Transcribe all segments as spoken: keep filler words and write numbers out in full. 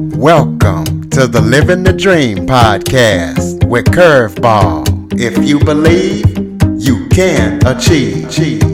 Welcome to the Living the Dream podcast with Curveball. If you believe, you can achieve.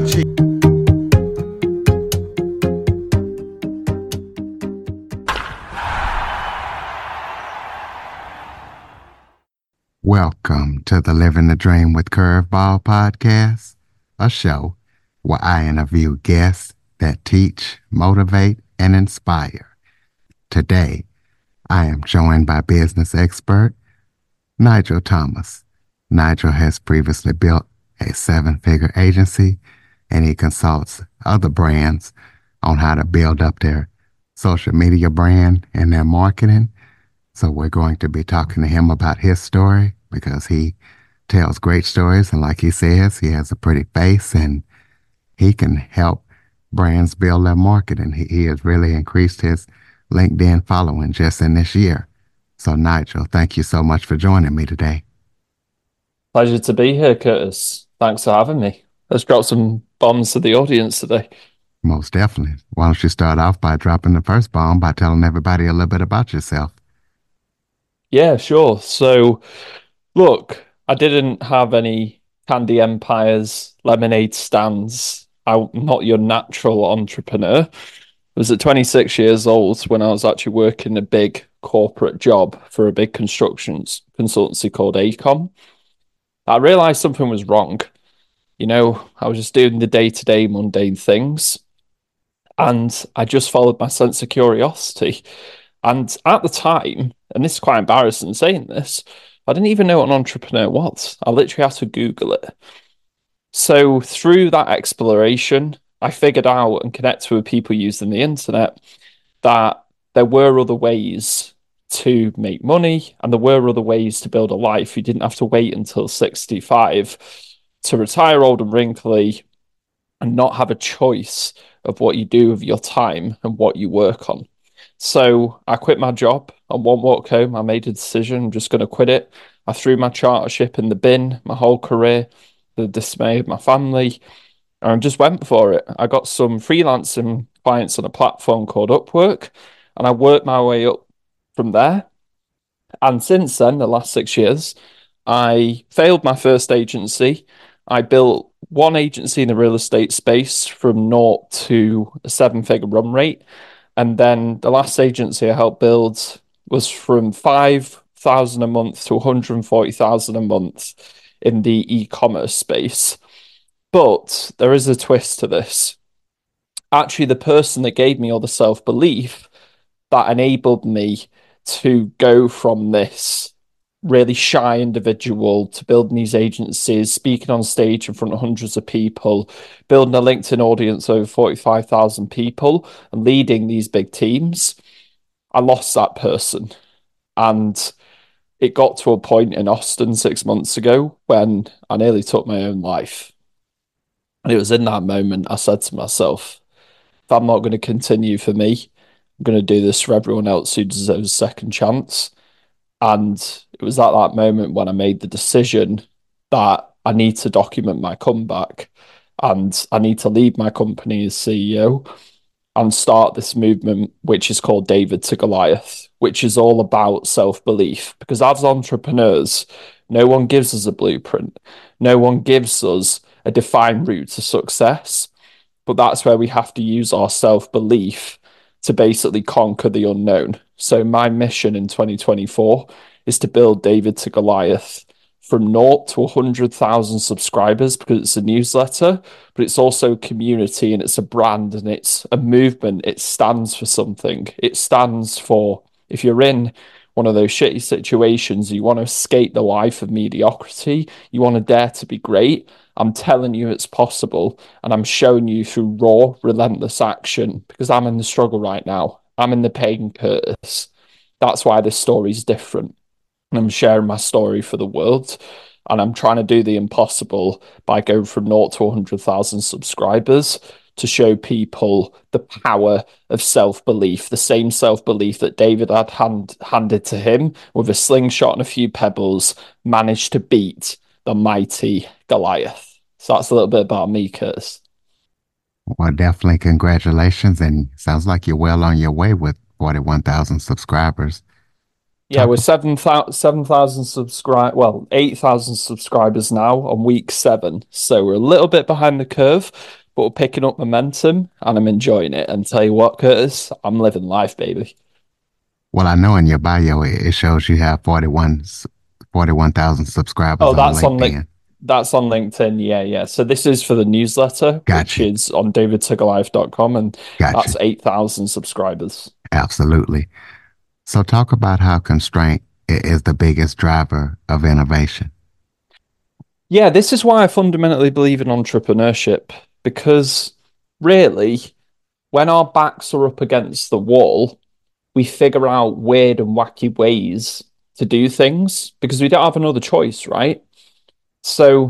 Welcome to the Living the Dream with Curveball podcast, a show where I interview guests that teach, motivate, and inspire. Today, I am joined by business expert Nigel Thomas. Nigel has previously built a seven-figure agency, and he consults other brands on how to build up their social media brand and their marketing. So we're going to be talking to him about his story because he tells great stories. And like he says, he has a pretty face and he can help brands build their marketing. He, he has really increased his LinkedIn following just in this year. So Nigel, thank you so much for joining me today. Pleasure to be here, Curtis. Thanks for having me. Let's drop some bombs to the audience today. Most definitely. Why don't you start off by dropping the first bomb by telling everybody a little bit about yourself? Yeah, sure. So, look, I didn't have any candy empires, lemonade stands. I'm not your natural entrepreneur. I was at twenty-six years old when I was actually working a big corporate job for a big construction consultancy called AECOM. I realized something was wrong. You know, I was just doing the day-to-day mundane things, and I just followed my sense of curiosity. And at the time, and this is quite embarrassing saying this, I didn't even know what an entrepreneur was. I literally had to Google it. So through that exploration, I figured out and connected with people using the internet that there were other ways to make money and there were other ways to build a life. You didn't have to wait until sixty-five to retire old and wrinkly and not have a choice of what you do with your time and what you work on. So I quit my job on one walk home. I made a decision. I'm just going to quit it. I threw my chartership in the bin, my whole career, the dismay of my family, and just went for it. I got some freelancing clients on a platform called Upwork, and I worked my way up from there. And since then, the last six years, I failed my first agency. I built one agency in the real estate space from naught to a seven-figure run rate. And then the last agency I helped build was from five thousand a month to one hundred forty thousand a month in the e-commerce space. But there is a twist to this. Actually, the person that gave me all the self-belief that enabled me to go from this really shy individual to building these agencies, speaking on stage in front of hundreds of people, building a LinkedIn audience over forty-five thousand people and leading these big teams. I lost that person. And it got to a point in Austin six months ago when I nearly took my own life. And it was in that moment I said to myself, if I'm not going to continue for me, I'm going to do this for everyone else who deserves a second chance. And it was at that moment when I made the decision that I need to document my comeback and I need to leave my company as C E O and start this movement, which is called David to Goliath, which is all about self-belief. Because as entrepreneurs, no one gives us a blueprint. No one gives us a defined route to success. But that's where we have to use our self-belief to basically conquer the unknown. So my mission in twenty twenty-four is to build David to Goliath from naught to one hundred thousand subscribers because it's a newsletter, but it's also community and it's a brand and it's a movement. It stands for something. It stands for, if you're in one of those shitty situations, you want to escape the life of mediocrity, you want to dare to be great, I'm telling you it's possible, and I'm showing you through raw, relentless action because I'm in the struggle right now. I'm in the pain, Curtis. That's why this story is different. And I'm sharing my story for the world, and I'm trying to do the impossible by going from naught to one hundred thousand subscribers to show people the power of self-belief, the same self-belief that David had hand, handed to him with a slingshot and a few pebbles, managed to beat the mighty Goliath. So that's a little bit about me, Curtis. Well, definitely congratulations. And sounds like you're well on your way with forty-one thousand subscribers. Yeah, Talk. we're seven thousand seven thousand subscribe, well, eight thousand subscribers now on week seven. So we're a little bit behind the curve, but we're picking up momentum and I'm enjoying it. And tell you what, Curtis, I'm living life, baby. Well, I know in your bio it shows you have forty-one, forty-one thousand subscribers Oh, on that's on link LinkedIn. that's on LinkedIn. Yeah, yeah. So this is for the newsletter, which Gotcha. is on david tugger life dot com, and Gotcha. that's eight thousand subscribers. Absolutely. So talk about how constraint is the biggest driver of innovation. Yeah, this is why I fundamentally believe in entrepreneurship because really, when our backs are up against the wall, we figure out weird and wacky ways to do things because we don't have another choice, right? So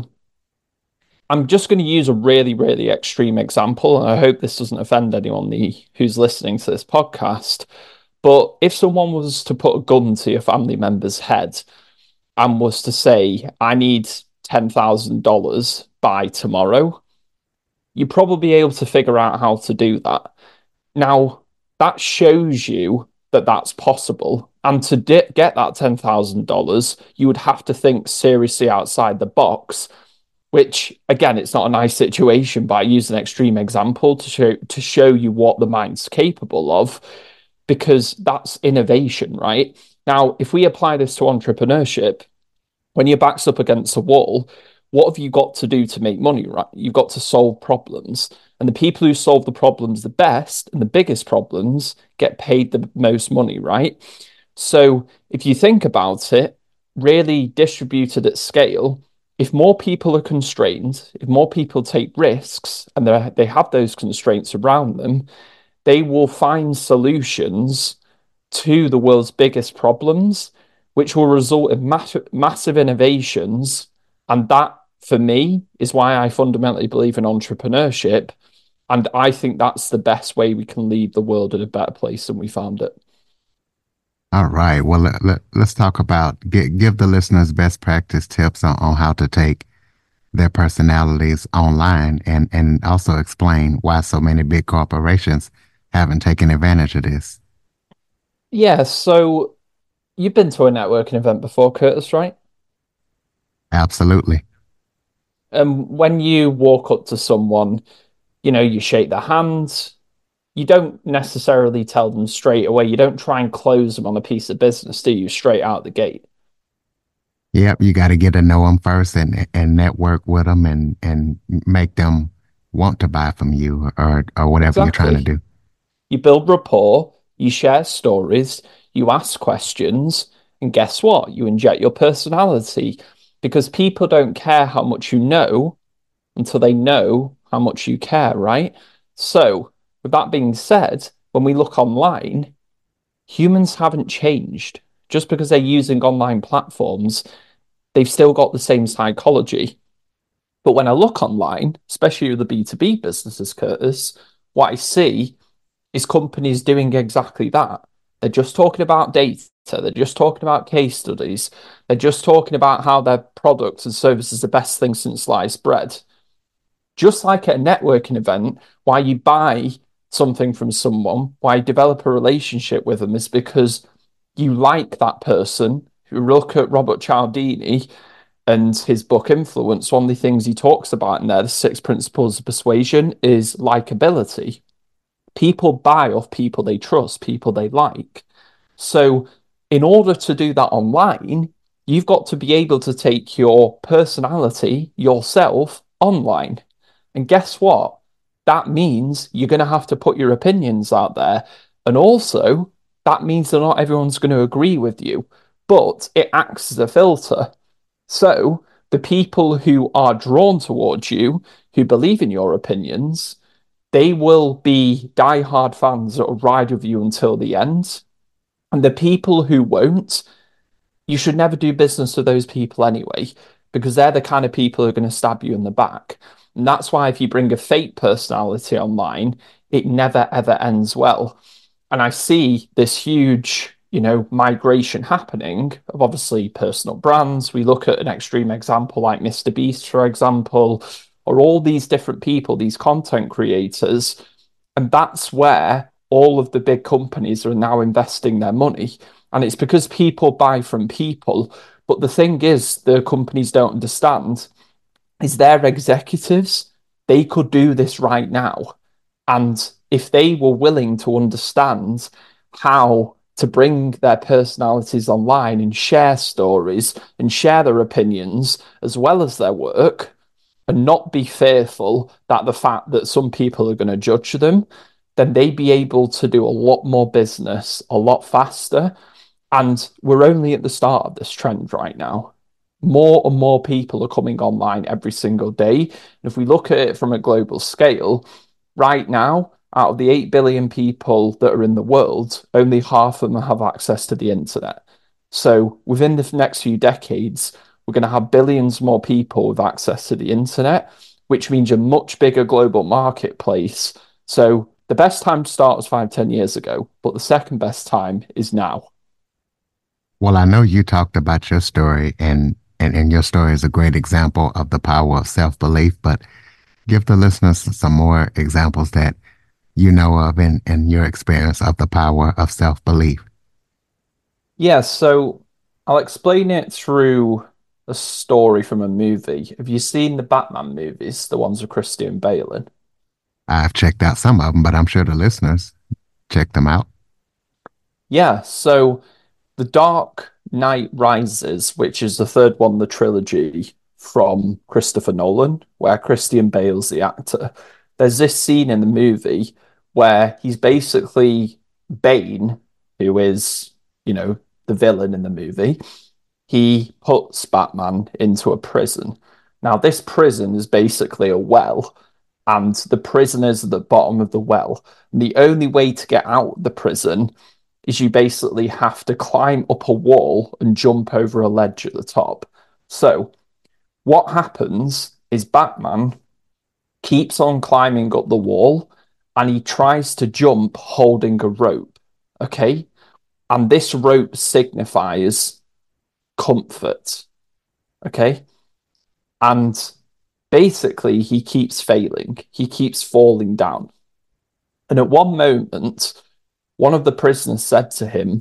I'm just going to use a really, really extreme example, and I hope this doesn't offend anyone who's listening to this podcast. But if someone was to put a gun to your family member's head and was to say, I need ten thousand dollars by tomorrow, you'd probably be able to figure out how to do that. Now, that shows you that that's possible. And to di- get that ten thousand dollars you would have to think seriously outside the box, which, again, it's not a nice situation, but I use an extreme example to show, to show you what the mind's capable of, because that's innovation, right? Now, if we apply this to entrepreneurship, when your back's up against a wall, what have you got to do to make money, right? You've got to solve problems. And the people who solve the problems the best and the biggest problems get paid the most money, right? So if you think about it, really distributed at scale, if more people are constrained, if more people take risks and they have those constraints around them, they will find solutions to the world's biggest problems, which will result in mass- massive innovations. And that, for me, is why I fundamentally believe in entrepreneurship. And I think that's the best way we can leave the world in a better place than we found it. All right. Well, let, let, us talk about give, give the listeners best practice tips on, on how to take their personalities online and, and also explain why so many big corporations haven't taken advantage of this. Yeah. So you've been to a networking event before, Curtis, right? Absolutely. And when you walk up to someone, you know, you shake their hands. You don't necessarily tell them straight away. You don't try and close them on a piece of business, do you, straight out the gate? Yep, you got to get to know them first and and network with them and and make them want to buy from you or or whatever you're trying to Exactly. do. You build rapport, you share stories, you ask questions, and guess what? You inject your personality because people don't care how much you know until they know how much you care, right? So, with that being said, when we look online, humans haven't changed. Just because they're using online platforms, they've still got the same psychology. But when I look online, especially with the B two B businesses, Curtis, what I see is companies doing exactly that. They're just talking about data, they're just talking about case studies, they're just talking about how their products and services are the best thing since sliced bread. Just like at a networking event, why you buy something from someone, why you develop a relationship with them is because you like that person. If you look at Robert Cialdini and his book Influence, one of the things he talks about in there, the six principles of persuasion, is likability. People buy off people they trust, people they like. So, in order to do that online, you've got to be able to take your personality, yourself, online. And guess what? That means you're going to have to put your opinions out there. And also, that means that not everyone's going to agree with you, but it acts as a filter. So, the people who are drawn towards you, who believe in your opinions, they will be diehard fans that will ride with you until the end. And the people who won't, you should never do business with those people anyway, because they're the kind of people who are going to stab you in the back. And that's why if you bring a fake personality online, it never ever ends well. And I see this huge, you know, migration happening of obviously personal brands. We look at an extreme example like Mister Beast, for example, or all these different people, these content creators. And that's where all of the big companies are now investing their money. And it's because people buy from people. But the thing is, the companies don't understand is their executives, they could do this right now. And if they were willing to understand how to bring their personalities online and share stories and share their opinions as well as their work, and not be fearful that the fact that some people are going to judge them, then they'd be able to do a lot more business a lot faster. And we're only at the start of this trend right now. More and more people are coming online every single day. And if we look at it from a global scale, right now, out of the eight billion people that are in the world, only half of them have access to the internet. So within the next few decades, we're going to have billions more people with access to the internet, which means a much bigger global marketplace. So the best time to start was five, ten years ago, but the second best time is now. Well, I know you talked about your story, and, and, and your story is a great example of the power of self-belief, but give the listeners some more examples that you know of in, in your experience of the power of self-belief. Yeah, so I'll explain it through a story from a movie. Have you seen the Batman movies, the ones with Christian Bale in? I've checked out some of them, but I'm sure the listeners check them out. Yeah, so The Dark Knight Rises, which is the third one, the trilogy from Christopher Nolan, where Christian Bale's the actor. There's this scene in the movie where he's basically Bane, who is, you know, the villain in the movie. He puts Batman into a prison. Now, this prison is basically a well, and the prisoners at the bottom of the well. And the only way to get out of the prison is you basically have to climb up a wall and jump over a ledge at the top. So, what happens is Batman keeps on climbing up the wall and he tries to jump holding a rope. Okay. And this rope signifies comfort. Okay. And basically, he keeps failing, he keeps falling down. And at one moment, one of the prisoners said to him,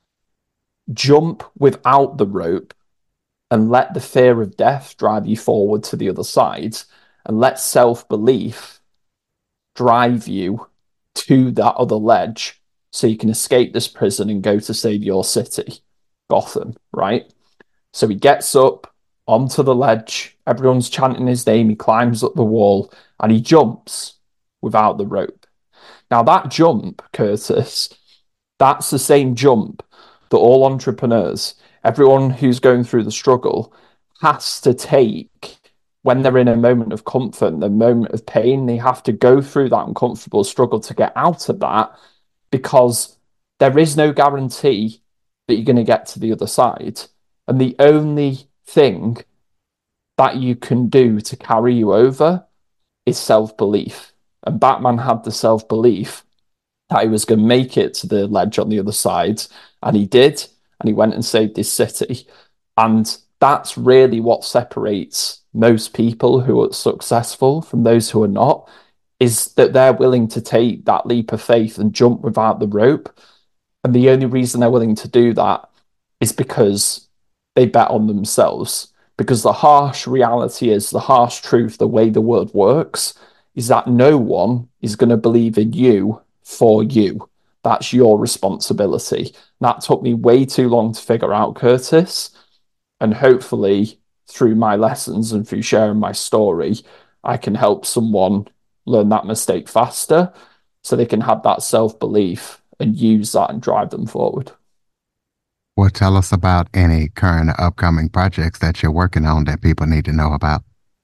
jump without the rope and let the fear of death drive you forward to the other side, and let self belief drive you to that other ledge so you can escape this prison and go to save your city, Gotham, right? So he gets up onto the ledge, everyone's chanting his name, he climbs up the wall and he jumps without the rope. Now, that jump, Curtis, that's the same jump that all entrepreneurs, everyone who's going through the struggle, has to take when they're in a moment of comfort, a moment of pain. They have to go through that uncomfortable struggle to get out of that, because there is no guarantee that you're going to get to the other side. And the only thing that you can do to carry you over is self-belief. And Batman had the self-belief that he was going to make it to the ledge on the other side. And he did. And he went and saved his city. And that's really what separates most people who are successful from those who are not, is that they're willing to take that leap of faith and jump without the rope. And the only reason they're willing to do that is because they bet on themselves. Because the harsh reality is, the harsh truth, the way the world works, is that no one is going to believe in you for you. That's your responsibility. That took me way too long to figure out, Curtis. And hopefully, through my lessons and through sharing my story, I can help someone learn that mistake faster so they can have that self-belief and use that and drive them forward. Well, tell us about any current or upcoming projects that you're working on that people need to know about.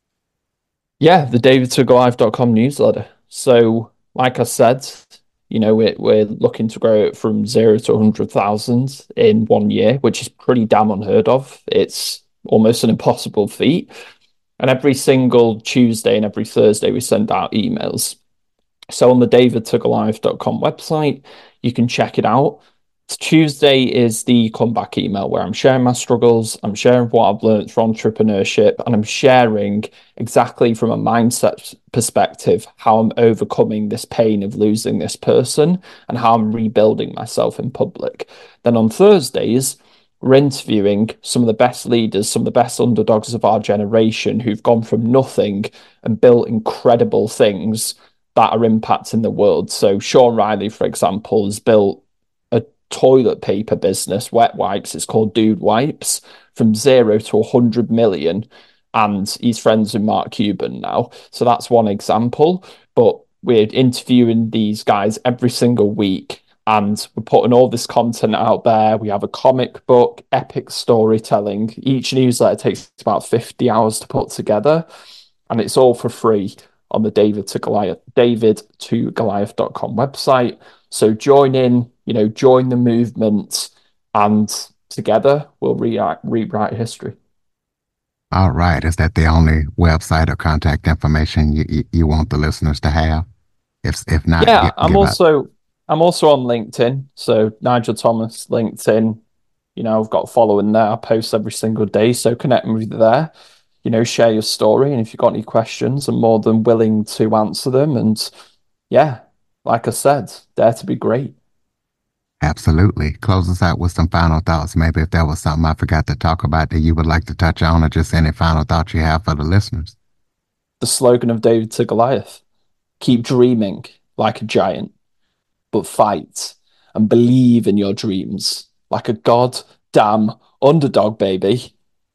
Yeah, the david to go live dot com newsletter. So, like I said, you know, we're, we're looking to grow it from zero to one hundred thousand in one year, which is pretty damn unheard of. It's almost an impossible feat. And every single Tuesday and every Thursday, we send out emails. So on the david to go live dot com website, you can check it out. Tuesday is the comeback email where I'm sharing my struggles, I'm sharing what I've learned from entrepreneurship, and I'm sharing exactly from a mindset perspective how I'm overcoming this pain of losing this person and how I'm rebuilding myself in public. Then on Thursdays, we're interviewing some of the best leaders, some of the best underdogs of our generation who've gone from nothing and built incredible things that are impacting the world. So Sean Riley, for example, has built a toilet paper business, wet wipes. It's called Dude Wipes, from zero to one hundred million. And he's friends with Mark Cuban now. So that's one example. But we're interviewing these guys every single week. And we're putting all this content out there. We have a comic book, epic storytelling. Each newsletter takes about fifty hours to put together. And it's all for free on the David to Goliath, david to goliath dot com website. So join in, you know, join the movement, and together we'll rewrite, rewrite history. All right. Is that the only website or contact information you, you, you want the listeners to have? If if not, Yeah, give, I'm give also up. I'm also on LinkedIn. So Nigel Thomas, LinkedIn. You know, I've got a following there. I post every single day. So connect with you there. You know, share your story. And if you've got any questions, I'm more than willing to answer them. And yeah, like I said, dare to be great. Absolutely. Close us out with some final thoughts. Maybe if there was something I forgot to talk about that you would like to touch on, or just any final thoughts you have for the listeners. The slogan of David to Goliath: keep dreaming like a giant, but fight and believe in your dreams like a goddamn underdog, baby.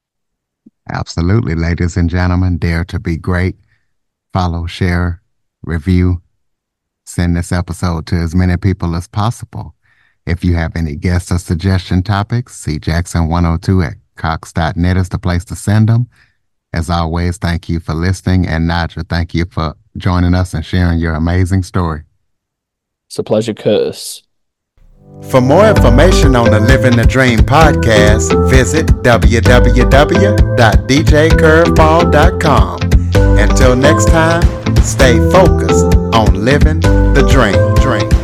Absolutely, ladies and gentlemen. Dare to be great. Follow, share, review. Send this episode to as many people as possible. If you have any guest or suggestion topics, C Jackson one oh two at cox dot net is the place to send them. As always, thank you for listening. And Nigel, thank you for joining us and sharing your amazing story. It's a pleasure, Curtis. For more information on the Living the Dream podcast, visit w w w dot d j curveball dot com. Until next time, stay focused on living the dream. dream.